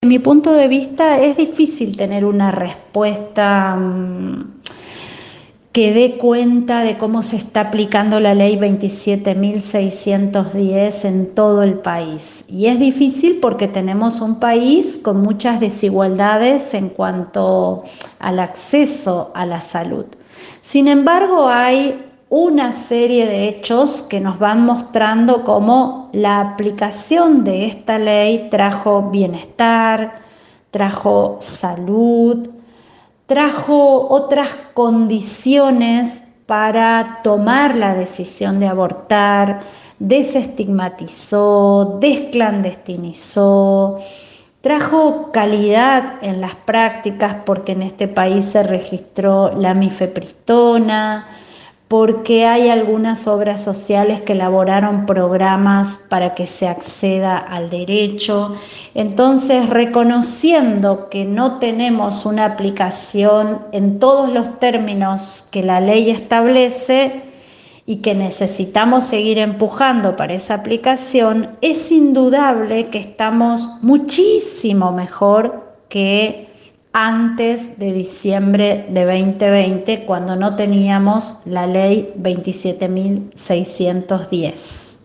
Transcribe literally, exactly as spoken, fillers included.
De mi punto de vista, es difícil tener una respuesta mm, que dé cuenta de cómo se está aplicando la ley veintisiete mil seiscientos diez en todo el país. Y es difícil porque tenemos un país con muchas desigualdades en cuanto al acceso a la salud. Sin embargo, hay una serie de hechos que nos van mostrando cómo la aplicación de esta ley trajo bienestar, trajo salud, trajo otras condiciones para tomar la decisión de abortar, desestigmatizó, desclandestinizó, trajo calidad en las prácticas porque en este país se registró la mifepristona, porque hay algunas obras sociales que elaboraron programas para que se acceda al derecho. Entonces, reconociendo que no tenemos una aplicación en todos los términos que la ley establece y que necesitamos seguir empujando para esa aplicación, es indudable que estamos muchísimo mejor que antes de diciembre de veinte veinte, cuando no teníamos la ley veintisiete mil seiscientos diez.